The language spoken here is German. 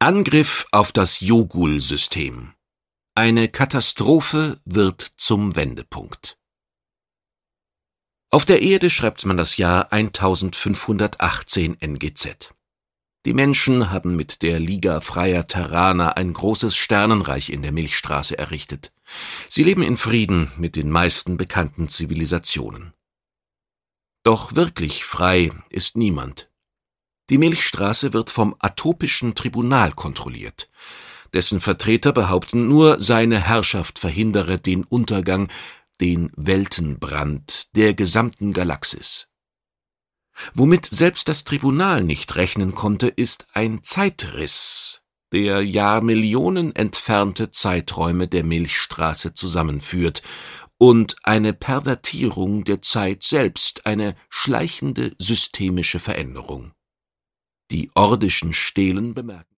Angriff auf das Jogul-System. Eine Katastrophe wird zum Wendepunkt. Auf der Erde schreibt man das Jahr 1518 NGZ. Die Menschen haben mit der Liga Freier Terraner ein großes Sternenreich in der Milchstraße errichtet. Sie leben in Frieden mit den meisten bekannten Zivilisationen. Doch wirklich frei ist niemand. Die Milchstraße wird vom Atopischen Tribunal kontrolliert. Dessen Vertreter behaupten, nur seine Herrschaft verhindere den Untergang, den Weltenbrand der gesamten Galaxis. Womit selbst das Tribunal nicht rechnen konnte, ist ein Zeitriss, der Jahrmillionen entfernte Zeiträume der Milchstraße zusammenführt, und eine Pervertierung der Zeit selbst, eine schleichende systemische Veränderung. Die ordischen Stelen bemerken